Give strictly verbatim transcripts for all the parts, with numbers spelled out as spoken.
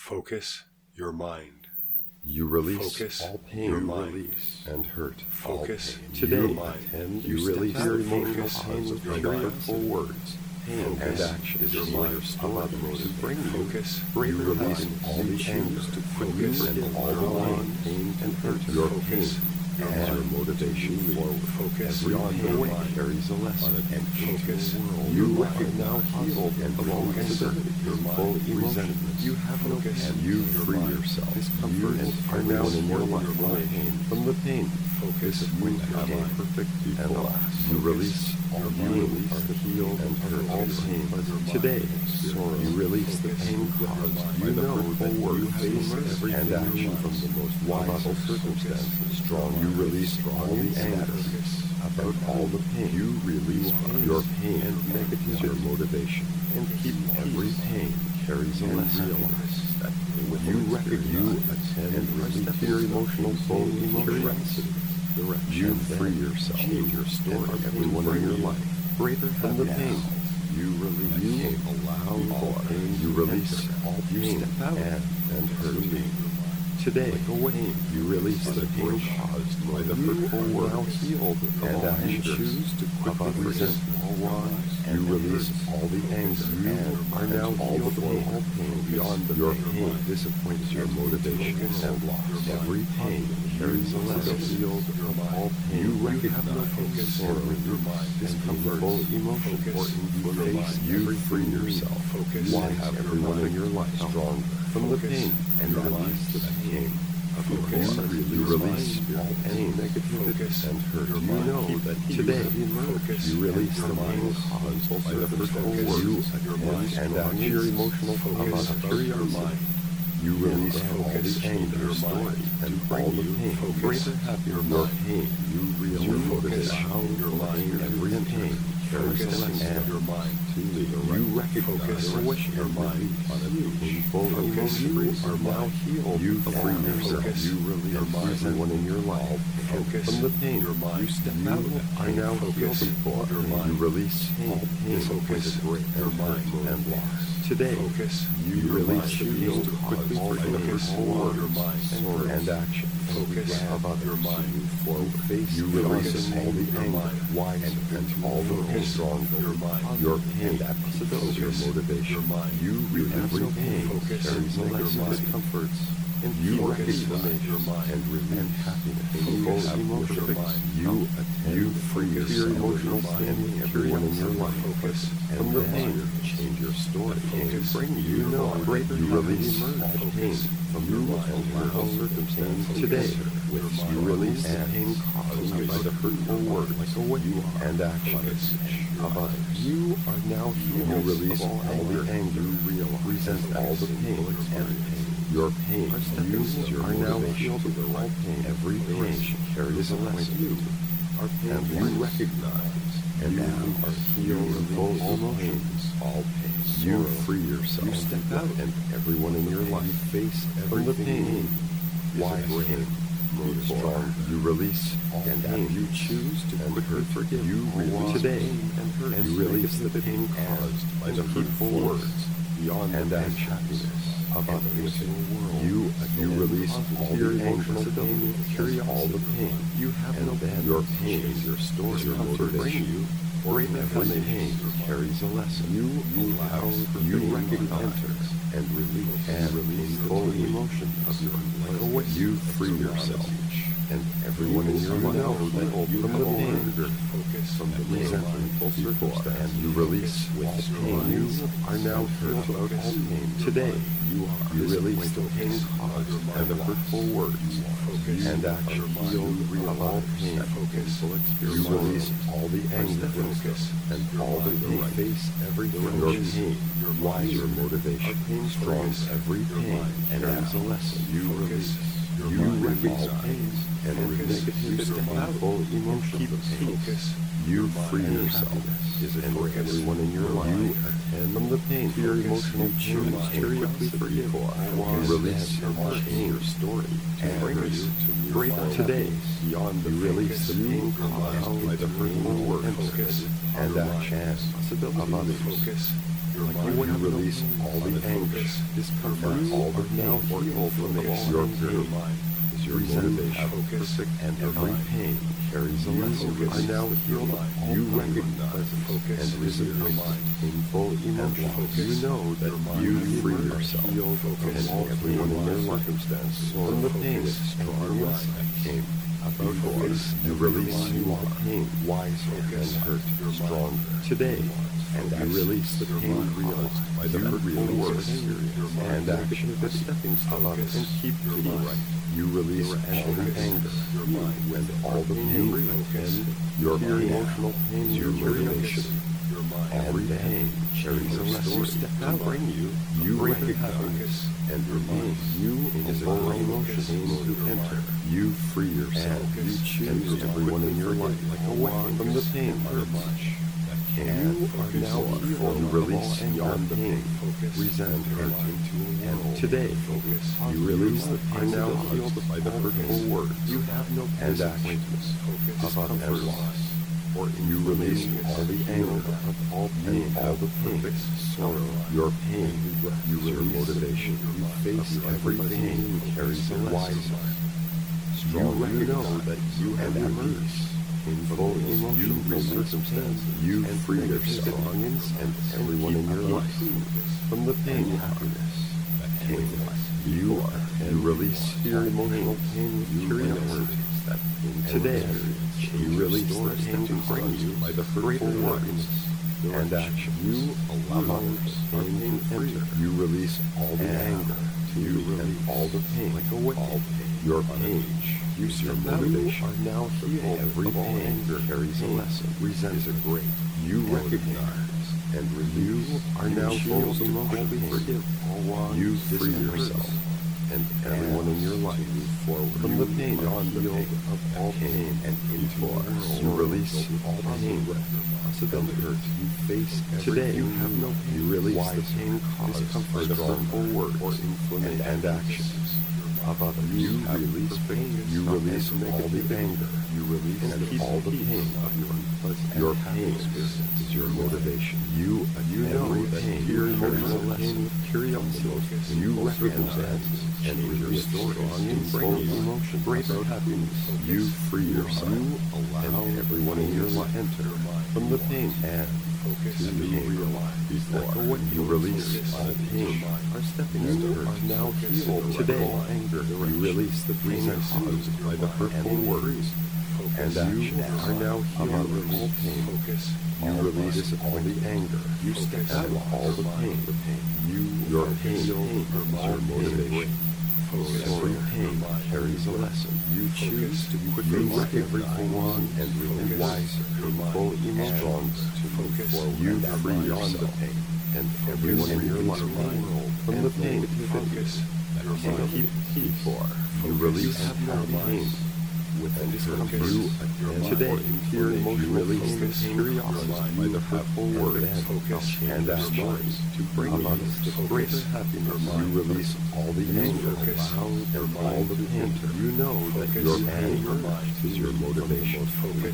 Focus your mind. You release Focus all pain, your you mind. release and hurt. Focus all pain. your Today, mind. attend, You you step release out your of emotional focus pain with your your mind. hurtful words. Pain Focus and action is is your your mind. story to bring you Focus greater your release mind. all You the choose anger, to focus focus and all your the mind. pain and hurt. Your Your focus pain your and your mind. motivation forward. Focus Every on pain your mind. carries a lesson and Focus world. your You mind. are now healed and belong to Focus the your full mind. emotion. You have no Focus pain. You your free mind. yourself. Discomfort You and are now everyone in your life your mind. pain from the pain. Focus Disappointment your are mind. perfect and Focus last. You release all your pain, mind. are healed and hurt all Focus pain. your mind. Today, Sorrow. you release the Focus pain your caused. mind. You know that the word you face every and action from the most wise of circumstances. Strong, you release all the anger about all the pain. You release your pain and negativity, your motivation, and keep every pain carries a lesson. That you reckon you attend and release your emotional full curiosity. You free yourself, change your story, everyone in your life, greater than the pain. You release, you allow all pain, you release all pain, step out and, and hurt. Today, away, you release the pain caused by the hurtful word, now healed and action. Choose to quickly resent all wrongs. You release all the anger and are now healed of all pain beyond the your pain. Disappoints your motivation and loss. Every pain carries a lesson. Healed of all pain. You recognize sorrow, discomfort, emotion, or face. You free yourself. Why have everyone in your life strong from the pain and release the pain. Focus. You release all pain, negativity, and hurt. You know that today you release the pain caused by the hurtful words. You attend and act your emotional focus about curiosity. You release all the anger, story, and all the pain. Greater happiness, your pain. You realize how your pain, every pain carries a lesson. Your mind to you recognize what your mind on a painful emotion are now healed. You free yourself. You release everyone in your life from the pain. You step out. Are now healed before you release all pain. Focus your mind and loss. Today, focus, you, you release the pain to quickly forgive all words and action. Focus about your mind. For face, you release all the anger, wise and all the pain, strong your mind, your pain, that possibility, your motivation. You release every pain, carries a lesson, discomforts, and you recognize your mind and relieve happiness. You have emotions. You attend, you free your emotional standing, everyone in your life. Focus from the pain. Change your story. Focus. Bring you know greater. You release all pain from you allow circumstance today. Which you release the pain caused by the hurtful words and actions of others. You are now healed. You release all the anger, resent all the pain and pain. Your pain, you are now healed of all pain. Every pain carries a lesson. You are and you recognize and now are healed of all emotions, all pain. You free yourself. You step out and everyone in your life face every pain. Wise pain. Strong. You release all and pain. You choose to quickly forgive. You release today and hurt. You release the pain caused by the hurtful words beyond and happiness. Of others. You, you release all your emotional pain, carry all the pain. You have and no then your pain, your story, your motivation. You, or in every pain carries a lesson. You allow, you recognize and release and release full emotion of your life. You free yourself. And everyone in your life now from the pain, focus from the resentful circumstance, and you release all pain. You are now healed of all pain. Today, you are you release the pain caused by the hurtful words and action healed of all pain. You release all the anger and all the pain. Face every your pain, wiser motivation, strong every pain, and as a lesson, you release. You recognize pain and negative painful emotion. Focus. You free yourself. Is it for everyone in your life? You attend from the pain to your emotional pain and quickly forgive. You release your pain, your story, and bring you to greater today. Beyond the release the pain caused by the hurtful words and action of others. your like mind. when you release all the anger, Focus. discomfort, You all the are pain, now or healed from inflammation. all Your anger. Your pain mind. is your Resentment. motivation. Focus. And Your every mind. pain carries a You lesson. focus. Are now Your healed. mind. You Your recognize mind. Focus. and Your resist mind. painful emotions. focus. You know that Your mind. you You free are yourself healed. and Focus. everyone in your Your life circumstance. from the pain Focus. of strong Your yes mind. came about Focus. force. You Your release mind. you the pain wiser Focus. and hurt Your mind. stronger today. And you Focus. release the Your pain mind. caused by the You hurtful release words your mind. and action the stepping stone Focus. and keep Your peace. mind. You release all the Focus. anger Your mind. and all the pain Focus. and your Your pain, emotional pain is your motivation. Your mind. Every pain carries a lesson. Step That bring you, you recognize and remain. You is a full emotion to enter. You free yourself. And You choose everyone in your life like a weapon from the pain Under hurts. much. You are now healed. You release beyond the pain, Focus. resentment, Your hurt. mind. And today, Focus. you release the pain now healed by the hurtful words You have no and place of actions Focus. of and Comfort. loss. Or you release all the anger of all pain, all the pain, sorrow, your pain, you release motivation. You face every pain carries a lesson. Strong, you know that you have emerged in full emotion from circumstances. You free yourself and everyone in your life from the pain and happiness that came. You are and release your emotional pain with curiosity. Today, you release the pain to bring you by the hurtful words and action. You allow others pain to enter. You release all the anger to you and all the pain. Like a all pain. Your pain. Use your motivation. Are now healed. Every pain carries a lesson. Resent is a great. You recognize and you are now healed emotional pain. You free yourself and everyone in your life forward from the pain beyond the pain of all pain and into the world. You release all pain and hurt. You face today. You have no pain. You release the pain caused by the hurtful words or inflammation and actions of others. You release pain. You release all the anger. You release and all the pain of your unpleasant. Your pain is your motivation. You you know that your emotional pain with curiosity. You recognize and release strong and full emotion, greater happiness. You free yourself. You allow everyone in your life enter from the pain and to the pain before you release all pain. Our stepping stones are now healed today. Anger, you release the pain caused by the hurtful words and action. Are now healed of all pain. You release all the anger. You step out of all the pain. You, your pain, pain is your motivation. Every pain carries a lesson. You choose to quickly recognize wrong and remain wiser, full and strong to move forward. You free yourself and everyone in your life from the pain focus that can keep peace for. You release all pain within discomfort. You today your emotional release the curiosity by the hurtful words and actions to bring others the greater happiness. You release all the anger and all the pain. You know that your anger is your motivation.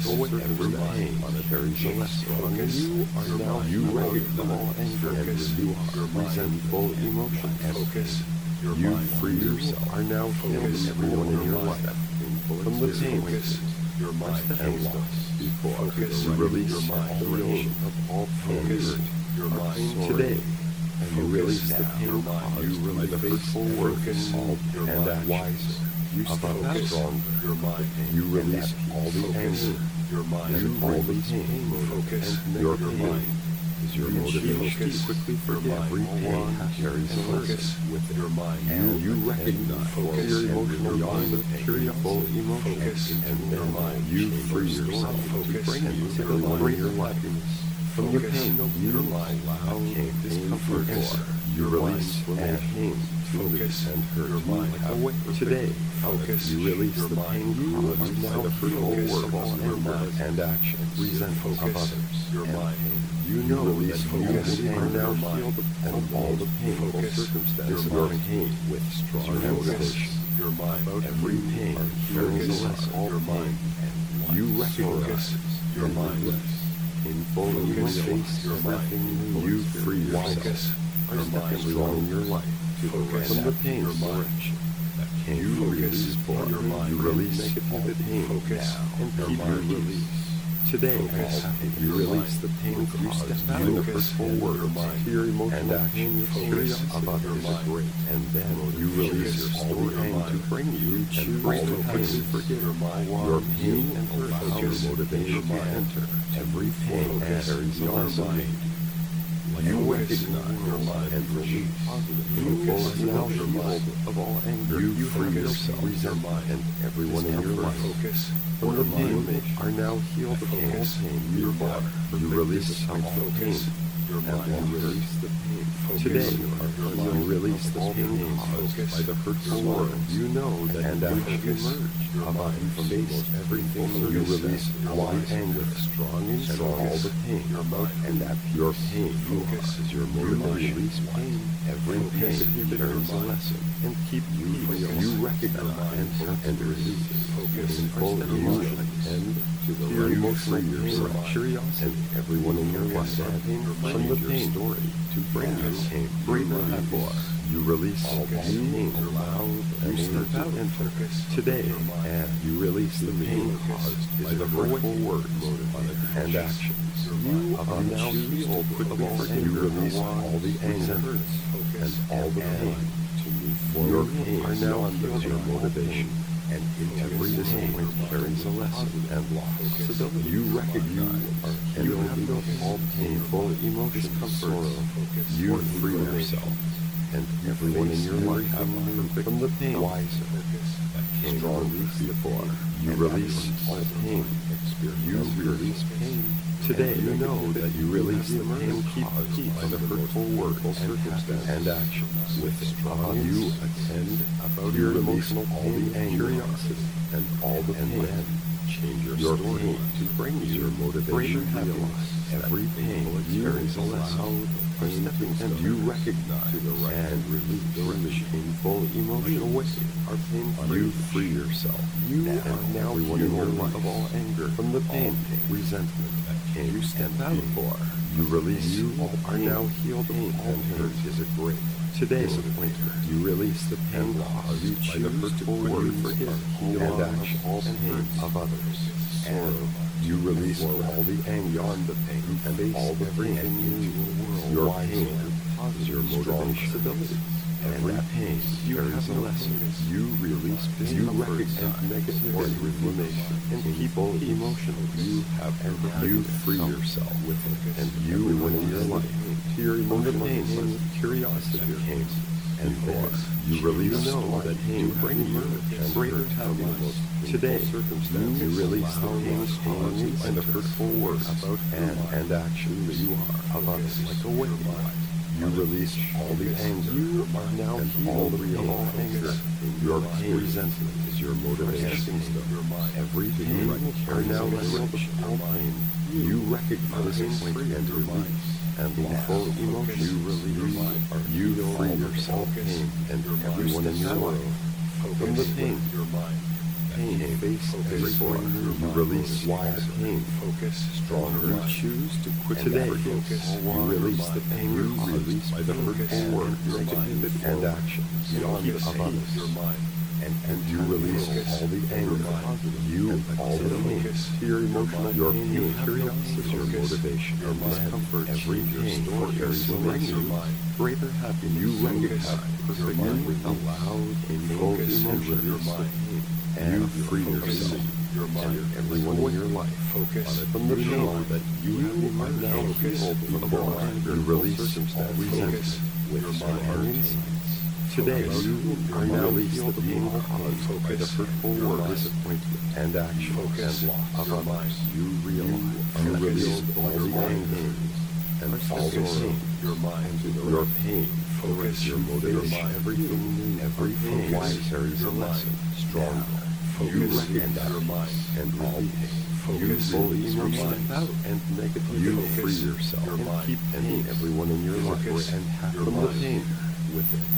Every pain carries a lesson. You are now you recognize all anger and you are resentful emotion. Focus. You free yourself. Are now healed everyone in your life from the pain your mind and loss before. Focus. You release all the of all pain your mind today. And you release the pain caused by the hurtful words and actions. You step strong your mind. You release all the anger your mind and all the pain. Focus. Your pain is your motivation to quickly forget every pain carries a lesson with your mind. You, you recognize your emotional beyond the curious emotions and their mind. You free yourself to bring it to the greater happiness. From the pain, you allow discomfort or you release and pain to focus and hurt your mind away. Today, focus. You release the pain caused now for the words and action, resentful of others. Your mind. You know that you are now healed and all the painful circumstances your pain with strong motivation. Your mind about every pain carries a lesson. All pain and you recognize your mind painful you Focus face your everything mind. new. You free yourself. Focus Are your stepping mind. strong in your life to the Focus from the pain your mind. direction that can You you focus release for your mind. you release all Negativity. pain Focus now and your keep your mind. release. Today, Focus all pain, your you release mind. the pain You caused step by out. the Focus hurtful your words mind. to your emotional And pain with focus curiosity your about mind. is great. And then you release Focus all the your pain to mind. bring you You and choose bring to the focus pain forgive your mind. your You pain and hurt focus allow your motivation to your mind. enter. Every pain Focus carries a your lesson. mind. You Focus recognize your mind. and release positive. You Focus are now your healed mind. of all anger. You You free focus yourself, your resentment, mind. and everyone in your life. Focus From the your pain mind. are now healed of all Focus pain. your You mind. are. You release some pain. Focus your And mind. you release the pain. Focus Today, your you mind. release the All pain pain. caused Focus by the hurtful your words. mind. You know that And you focus have emerged your above mind. from face everything. You Focus release your all mind. anger, strong and And strong, all focus the pain, your mind. and that your pain Focus is your your mind. motivation. Release pain. Every Focus pain your carries a mind. lesson and keep you Focus you your recognize mind. and, and release Focus painful your emotions mind. and To the your right emotional free pain, yourself. curiosity, and everyone in your Focus life on your from mind. the Your pain story. to bring you Yes. pain, You greater release. happiness. You release all Focus pain your allowed mind. and You step step out out. and Focus today, your mind. and you release the pain Focus caused is by the a hurtful great words motivator. and actions. Your You mind. are You now choose healed to of all forgive. anger. You release all the anger Resentment. Focus and all the your pain. mind. To move forward. Your pain are now healed your motivation. And in every Focus your disappointment mind. carries a lesson and loss. Focus You your recognize mind. and You you have know no all painful emotions, discomfort. sorrow. Focus You or free information. yourself, and everyone in your life from the pain wiser Focus that came strong before. You and release actions. all pain. You release pain. Today, And you you know that you release the pain keep caused peace by the hurtful words and circumstances. and actions. With strong you attend about your emotional all the anger, curiosity, and all the pain. And change your, your story pain to bring you your motivation, happiness. Every pain carries a lesson. Are stepping and you recognize to the right and release the painful emotion away. Are pain you free yourself. You now, are now everyone in your life of all anger from the pain, resentment that came you step out before. You release. You are now healed of all hurt is a great. Today, disappointment. You release the pain caused you by the hurtful words forgive and action all pain of others. And you release all the anger on the pain and all the pain into a world. Your pain is your motivation. Every pain you have a lesson. You release pain. You recognize negative and inflammation and people emotionally. You have and you free yourself with it. And you win in your life to your emotional pain with curiosity came. And there you release know that pain bring you and greater happiness. Today, you release the pain caused by the hurtful words about and and actions you are of others like a wicked wife. You release all the anger. You are now and all the real anger. Your pain resentment is your motivation. Every pain are now healed of all pain. You recognize and release. And lawful emotion you release. You free yourself pain and everyone in your life from the pain. Pain face before you release wise pain. Focus stronger. You choose to quit today. You release the pain you release by the hurtful words, negativity, and actions beyond of others. And, and you release all the anger, you all the pain, to your emotional your pain, your curiosity, your motivation, your discomfort, every pain carries a lesson, greater happiness. You recognize perfect and allowed in full emotion, your mind. And you free yourself and everyone in your life focus from the pain that you are now healed of all anger. You release all resentment with mind. Today, you are now released the pain caused by the hurtful word, disappointment, and action and loss of others. You realize you release all the anger and all the pain. Your mind, your pain, focus your motivation. Everything new, every pain carries a lesson. Stronger. You recognize your mind and all pain. You fully step out and negatively you free yourself and keep pain everyone in your life and from the pain with it.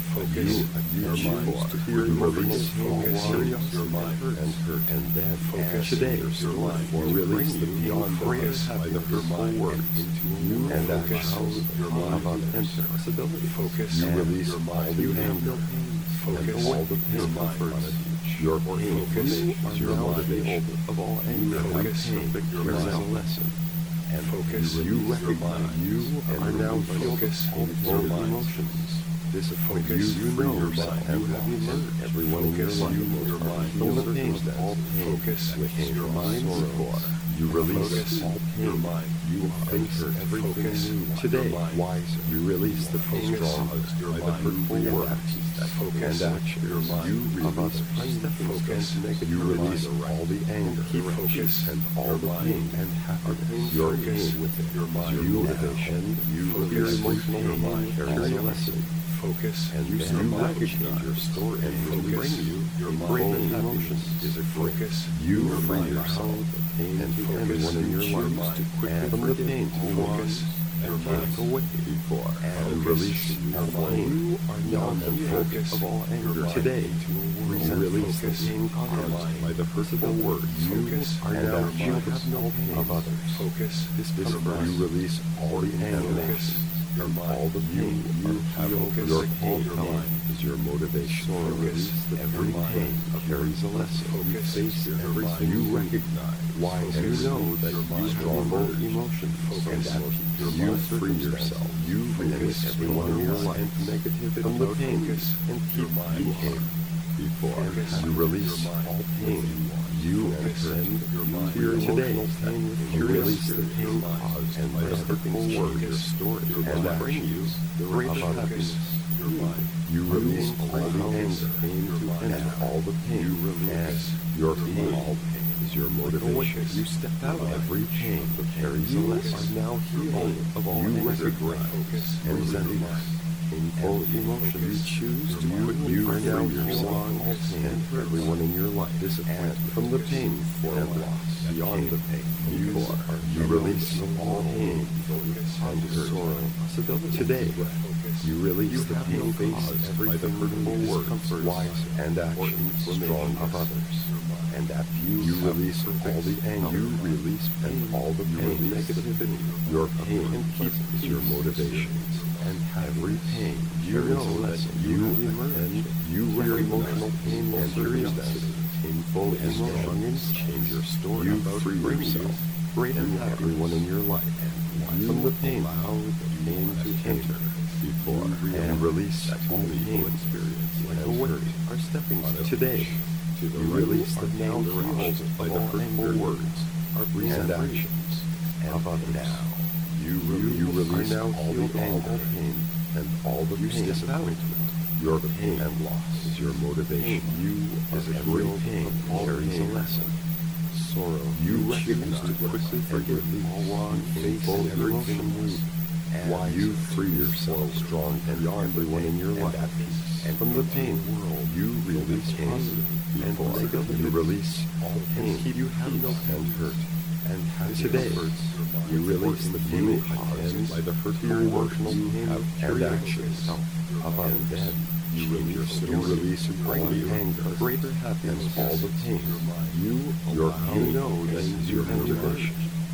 Focus You, you your choose mind. to hear You your release pain, focus curiosity, your mind. and hurt, and then Focus today your your mind. or You release bring the you beyond focus focus by by the the hurtful mind words into a you world. and Focus actions your mind. about enter possibility. Focus You and release your all mind. the You have anger no pain. and Focus all the your pain mind efforts. on a beach. Your Or pain focus you are is your now motivation. healed of all anger. Focus and pain your carries a mind. lesson. And Focus you your recognize mind. you And are now focus healed of all your full mind. emotions. Disappoint Focus you, you free know your yourself mind. and You have have emerged. Everyone in your Focus life you, your are mind, from the your pain, circumstance. all pain, Focus with your your mind mind before. You release Focus all pain. your mind. You face Focus everything new. your Today, mind. wiser. You release the pain Focus caused your by the mind. hurtful And words actions. Focus and actions your mind. you Of release others. by stepping Focus stones negative. You your release mind. all the anger, Keep focus peace, and all your the mind. pain and happiness. Your Focus pain with it your mind. is your motivation. You Focus your emotional your mind. carries a lesson. Focus And you then you survive. recognize your story and Focus will bring you your in mind. great emotions is a Focus You your free mind. yourself of the pain And to focus everyone in your your life mind. to quickly And from the forgive. pain to Focus your and mind. take away before and Focus release your your mind. mind. You are now And healed focus of all your anger mind today. into a world. You release the Focus pain your caused mind. by the hurtful words. You Focus are and now your healed mind. of no pain of others. Focus This your discipline, mind. you release all the anger Focus your and mind. all the pain. You have heal focus your on pain. your mind. Is your motivation. Focus Release the your every mind. pain carries a lesson. You Focus face your everything. mind. You recognize why Focus you know that your you mind. stronger emotions Focus and that your you mind. free yourself. You release Focus everyone in your your mind. life negativity from the pain Focus and keep your mind. you came before. Focus You release your mind. all pain. You Focus enter your mind. here today. Emotional pain with You release curiosity. the pain Your mind. caused and By by the the hurtful hurtful words, words, story, your and mind. bring you the Focus great happiness. your mind. You release Focus all the your anger, pain your to mind. end all the pain. You release and your your pain mind. is your motivation. Focus You step out your every mind. pain that carries a You lesson. are now healed of all You anger, recognize focus, your and resentment. mind. Painful And emotions. You focus choose to your put mind. you You are now free healed yourself of all pain and for everyone in your life. Disappointment from the pain and loss. Beyond the pain, you are you release all pain and sorrow. Today, you release the pain caused by the hurtful words, wise and actions, strong of others, and that you, you release all the anger, you release and all the pain, negativity. Your pain and keep is your motivation, and every pain you know that you and you your emotional pain and curiosity, painful and strong and change your story. You free yourself, great and everyone in your life, and from the pain, allow the pain to enter before and release all pain experience like a wave are stepping stones. Today, you release the now healed by the hurtful words and actions of others. Now, you, you release now all the anger, pain, and all the pain, disappointment. Your pain and loss is your motivation. You is a great pain carries a lesson. Sorrow. You recognize to quickly forgive all wrong, painful everything new. Why you free yourself strong and everyone in your life. And from the pain world, you release positive and negative. You release all pain. You have no and hurt. And today, you release the pain caused by the hurtful emotional pain and actions of others. Then you release, you release all the anger, greater happiness, all the pain. You, your pain, know that is your motivation.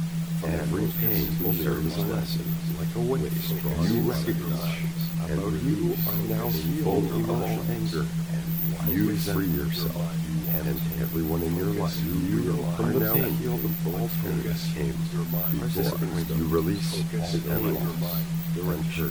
Every pain will serve as a lesson, like a wave. You recognize, and you are now healed of all anger. You free yourself, and everyone in your life. You are now healed of all pain that came before. You release all and loss. The hurt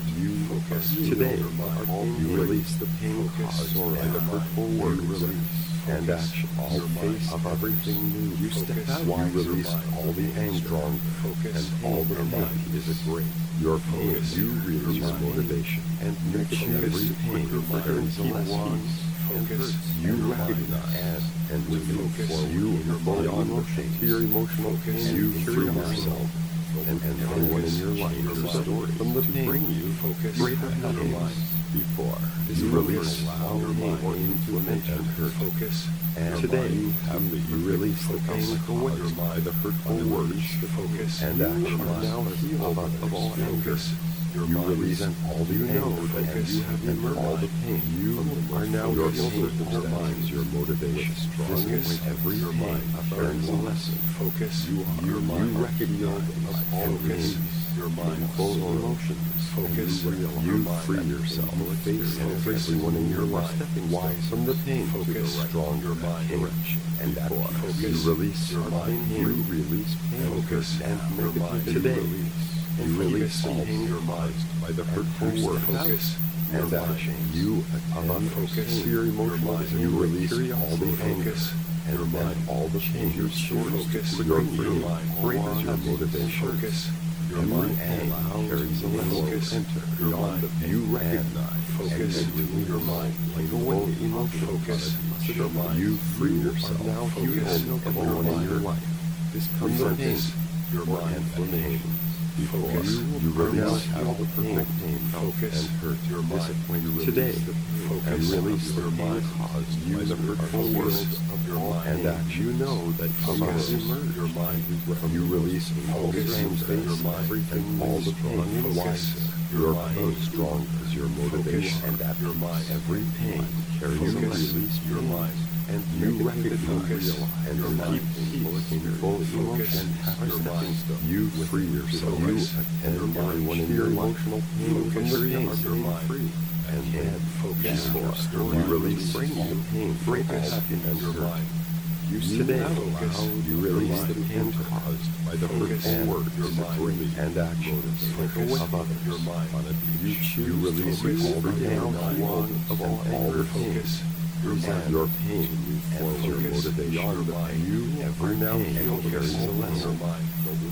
you today. You release the pain caused by the hurtful words and action. All face of everything new. You step out. You release all the anger and all the pain is a great. Your pain, you release motivation and make every pain carries a lesson. Focus. You recognize and remove for you beyond the your emotional pain. You free yourself and, and everyone in your life is a story from the pain. Bring you focus greater happiness before. You release all pain to and hurt. Focus. And today you have the you release the pain caused by the hurtful words and action. Now healed of all anger your You mind. release all the You know anger that and you have and your all the mind. pain. You are now your your pain, circumstances, your motivation. Focus This every your pain mind. carries a lesson. Focus You are your you mind. recognize all Focus pains, your mind. painful emotions. Focus you your you mind. free yourself. Face Focus everyone in your your life. mind. Wise from the pain to the Focus strong your mind. direction. And that Focus you release your mind. You release pain Focus and your mind. negativity. Today, And you release focus all in your mind. by the hurtful Focus words focus your and mind. action. You attend Focus to your emotions your mind. and you release all the anger Focus and your then mind. all the pain. You choose Focus to your bring your mind. brings your motivation. Focus your Every mind. pain carries a lesson. Focus Enter your beyond mind. the pain. You recognize Focus and release your mind. painful emotions. Focus your mind. You free yourself. now You focus own your everyone in mind. your life. This comes the pain. Focus your or mind. inflammation. Before Focus you, you your release mind. all the pain, pain Focus and hurt, your mind. disappointment today, Focus and release your the pain mind. caused by the hurtful Focus words of your all mind. and action. You know that Focus others emerge. your mind. You release all the Focus pain, your face mind. everything, all the pain. Focus Wiser. your Your mind. pain strong as your motivation Focus and that your mind. every pain carries a Focus release your pain. mind. And you Focus recognize and your mind. keep peace in full Focus emotion. your mind. You free yourself. You Focus attend your mind. everyone in your emotional pain Focus from the pain your pain mind. free. And then Focus before your you mind. release Bring all you pain, focus all and your hurt. mind. You You today focus allow you your release mind. the pain caused by the Focus hurtful words, your mind. and actions Focus of others. your mind. You choose you release Focus all the your pain mind. of all anger, pain. Focus your Resent mind. your pain and your Focus motivation. your mind. You every now and Focus then carries a your lesson. mind.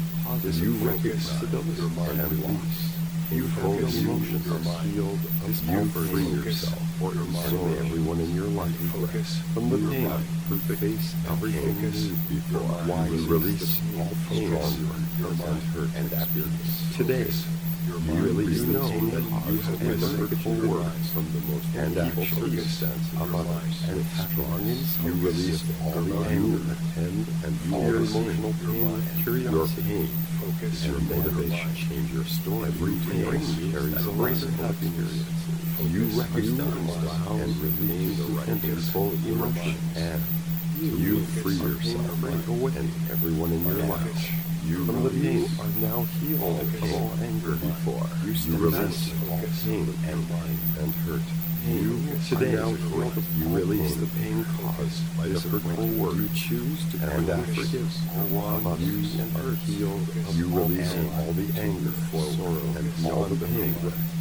As you Focus recognize your mind. and release, you Focus focus emotions your are mind. healed. This You offers free focus yourself for your and mind. everyone in your life Focus from the your pain. mind. Face everything Focus you need before. your mind. Why you release all pain, Stronger your and mind. hurt and happiness. Today, Your you mind. release You the know pain that you have and the been hurtful your words mind. from the most And evil action. circumstances of Your others. mind. And strong inside, you release all the Your anger, mind. attend, and You all the focus emotional your pain, mind. curiosity, Your pain. Focus and your motivation. mind. Change your story. Every You pain bring carries that a greater lesson of happiness. experience. You Focus recognize your and mind. release The right and full your emotion, mind. and You you focus free on yourself pain away and everyone in your Focus. life. You From from the the pain pain are now healed Focus. of all anger before. You, You you release step all back. pain Focus. and pain and hurt. You You today are now healed. You release the pain caused by the hurtful word. You choose to and forgive all wrong you and are healed. You release all the anger, sorrow, and all the pain.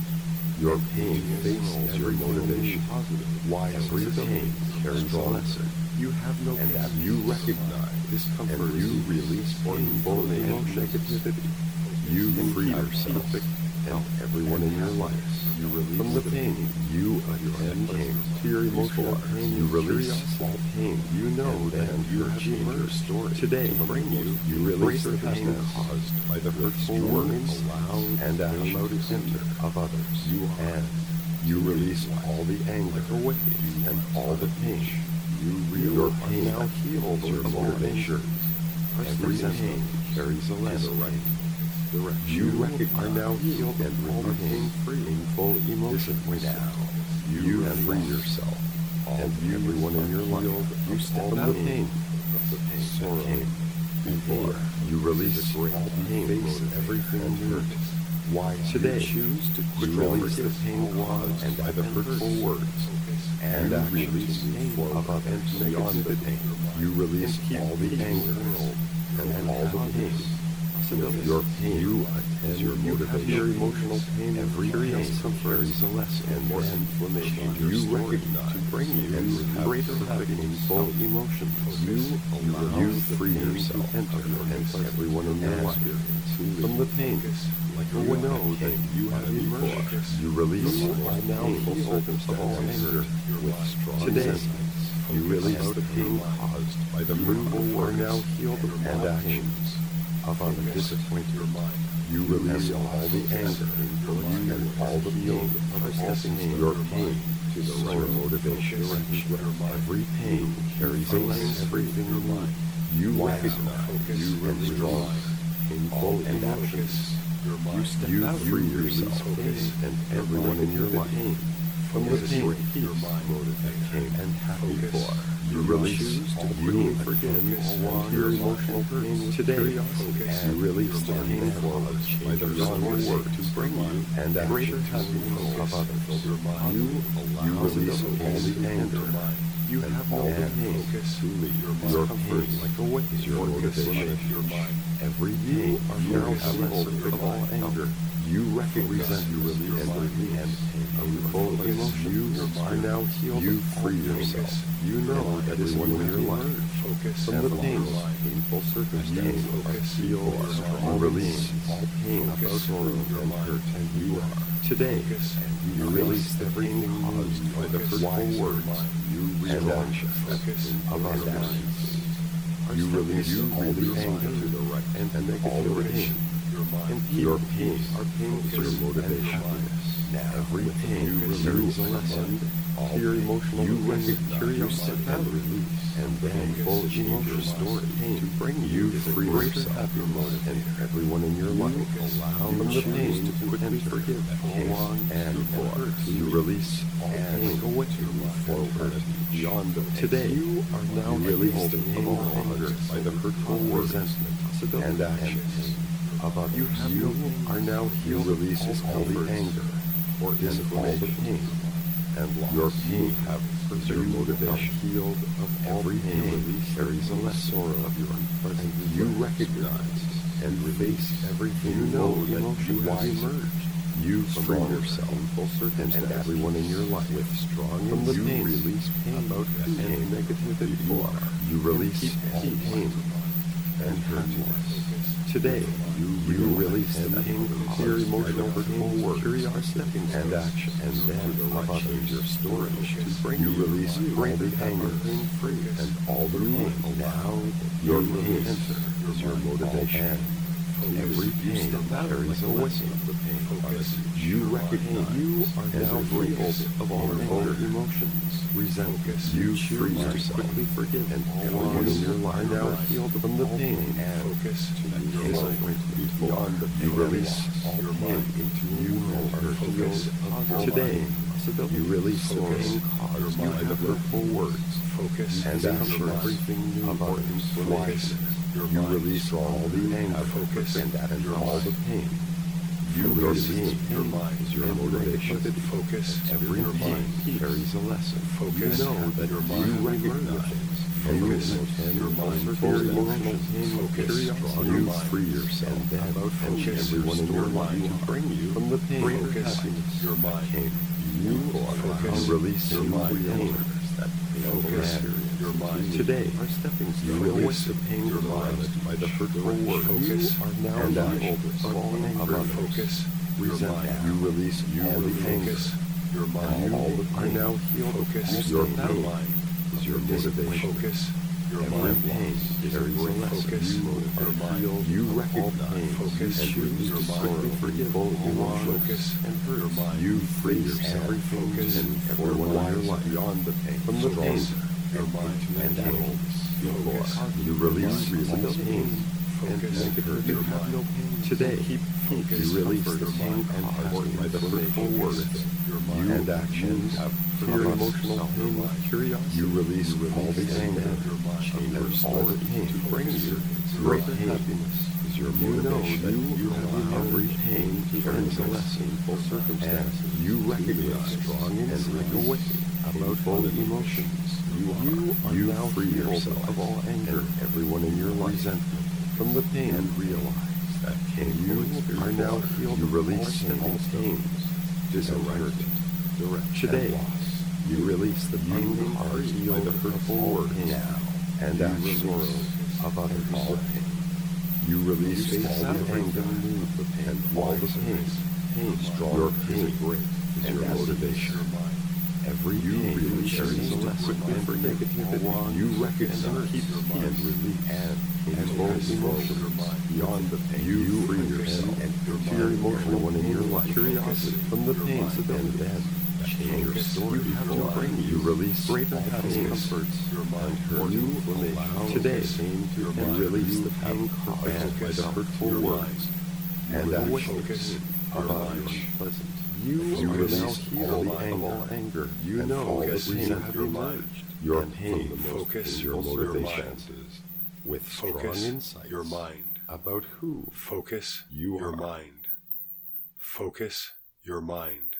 Your pain faces your motivation. Why every pain carries a lesson. You have no and that you recognize discomfort and you release painful and negativity. You free yourself and everyone in your life. You release from the pain. You attend pain to your emotional pain. You release all pain. You know that you have changed your story today. Bring you. You release the pain caused by the hurtful words, allowed and actions of others. You and you release all the anger away and all the pain. You real your pain now healed your motivation. Every pain carries a lesson. You are now healed and all the pain free, painful emotion now. You free yourself and everyone in your life. You step from the pain, the pain, sorrow, before you release all pain, face everything hurt. Why today choose to release the pain caused and by the hurtful words and actions of others beyond the pain. You release all the anger and all the pain. Your pain, you attend your motivation, your emotional pain, every pain carries a lesson and more inflammation. You recognize to bring you greater happiness, full emotions. You allow you free yourself and everyone in your life from the pain. Like you know that you have emerged. You release all now full of all anger with strong today. You release the pain caused by the hurtful word now healed and actions of others. Disappoint your mind. You release all the anger and all the pain of stepping your pain to the right motivation. Every pain carries a lesson. Everything you need. You recognize you and strong, painful and actions your mind. You step you out, free yourself Focus. and everyone in your life from the Focus. pain, Your mind. that came and happy Focus. for. You You release choose all to you bring forgive focus all into your your emotional mind. pain today. Focus. And you release the Your pain mind. forward by the Your stronger mind. word to bring you and Your greater mind. happiness of others. Your mind. You, you Allows release the all the focus anger. into mind. You And have no all the pain focus to leave. your mind. Your Comfort pain like a weight is your Focus motivation. your mind. Every pain are you now have focused less of all on anger. You recognize Focus you release your and mind. release and painful Focus emotions. You your are mind. now healed. You free yourself. You know that everyone in your life Focus from the pain your of mind. painful circumstances are Focus healed. your You mind. release all pain Focus about sorrow your and mind. hurt, and you are today. Focus And you your release mind. everything caused by the Focus hurtful your words mind. you And and actions actions of of your others. mind. You release You all the release anger to the right and, and all the pain. Your mind. And your pain are pain Focus for your motivation. happiness. Now, every pain you you release release a lesson. all Your pain. emotional You recognize recognize curiosity your and mind. release, and then Focus full change emotion your story mind. to bring you free yourself and everyone in your life. allow From the you pain to to quickly enter forgive all long and before for. You release all pain away to move forward beyond the pain. Today, You are now you release healed the of pain all of anger others by the hurtful words and actions of others. You have You no are now healed. Releases all the anger or is all the pain and loss. Your pain is your motivation. Healed of every pain carries a less sorrow of your unpleasant. You recognize and release everything you know that you have emerged. You free yourself and, and everyone in your life with strong from the pain. Release pain about and negativity before. You release all pain and hurtfulness. Today, you, you release the pain of your emotional hurtful words, curiosity, and action, and then of others your stories to bring you release greater anger, pain free, and all the pain. Now, your pain is your motivation. Every pain carries a lesson of the pain. You recognize you are now free of all anger, emotions, resentment. You free yourself, quickly forgive, and everyone in your life now healed from the pain and focus to you beyond the pain. You release all pain into you are healed today. You release the pain caused by the hurtful words, focus, and action everything new about inflammation. You release all the anger, focus, and, and all the pain. You release your mind is your motivation. Focus. Every pain carries a lesson. Focus. You know that your mind you recognize. Focus. And your mind for emotional pain. Focus. You free yourself and then and everyone in your life to bring you from the pain. Greater happiness. Your mind came. You are release your mind pain. Focus your mind. Today, our stepping stone. You release the pain caused by the hurtful words. Focus. You are now and the all anger. Focus. Resentment. You release you all the anger. Your mind. All the pain. Are now healed. Focus. Your pain is your motivation. Focus. Your mind pain carries a lesson. You are healed. You recognize focus and choose to sorrow, forgive all focus and hurt. You free yourself, focus, and everyone in your life beyond the pain. From the pain, your mind and actions. You release all the pain and negative. You have no pain today. You release the pain and caused by the hurtful words. You and actions have fear, emotional pain, curiosity. You release all the anger, changes all the pain to bring you greater happiness. Is your motivation. You know that you have every pain carries a lesson, full circumstances. You recognize strong insight away about full emotions. You are you now free yourself of all anger, everyone in your life, resentment from the pain, and realize that pain you are now healed. You release all pains, discomfort, direction, today. You release the pain caused by the hurtful words now, and actions of others. All pain. You release all the anger, the pain, and all the pain. Pain, strong. Your pain is your motivation. Every you pain carries a lesson for negativity. You recognize and release and involve emotions beyond the pain. You free yourself and your emotional one in your life. Curiosity from the pain, and then change your story. You have to bring you release greater happiness, comforts, your mind hurt. You allow today and release the pain caused by the hurtful words. and will actions focus your about mind. the unpleasant. You You will now release heal all the anger, anger, anger. You and know that focus we your have mind. emerged. Your And pain, from the most focus painful your motivation circumstances. with strong Focus insights your mind. about who Focus you your are. mind. Focus your mind.